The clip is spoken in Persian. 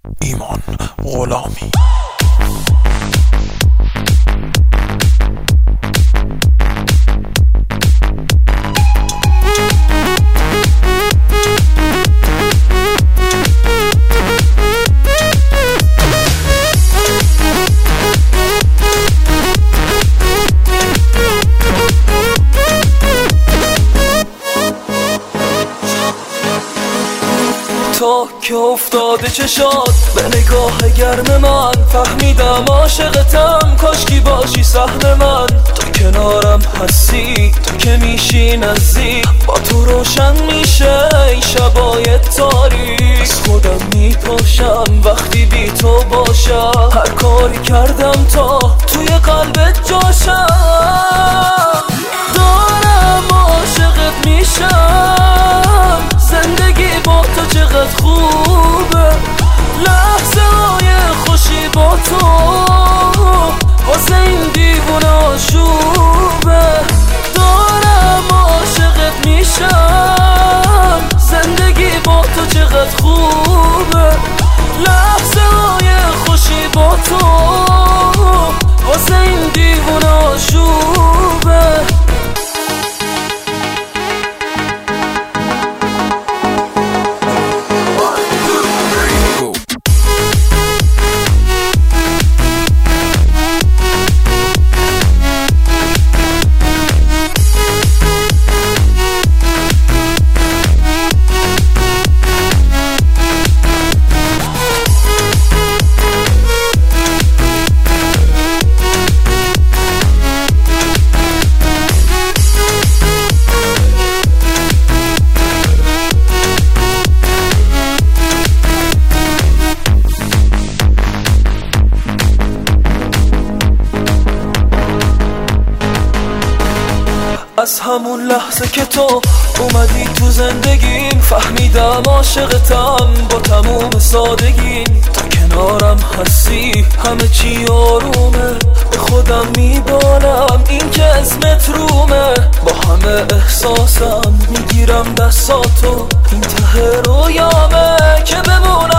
ایمان غلامی. تو که افتاده چشات به نگاه گرم من، فهمیدم عاشقتم، کاشکی باشی سهم من. تو کنارم هستی، تو که میشی نزدیک، با تو روشن میشه این شبای تاریک. از خودم میپاشم وقتی بی تو باشم، هر کاری کردم تا توی قلبت جاشم. دارم عاشقت میشم، زندگی با تو چقدر خوبه، لحظه های خوشی با تو واسه این دیوونه آشوبه. دارم عاشقت میشم، زندگی با تو چقدر خوبه، لحظه های خوشی با تو واسه این دیوونه آشوبه. از همون لحظه که تو اومدی تو زندگیم، فهمیدم عاشقتم با تموم سادگیم. تو کنارم هستی همه چی آرومه، به خودم میبالم این که اسمت رومه. با همه احساسم میگیرم دستاتو، این ته رویامه که بمونم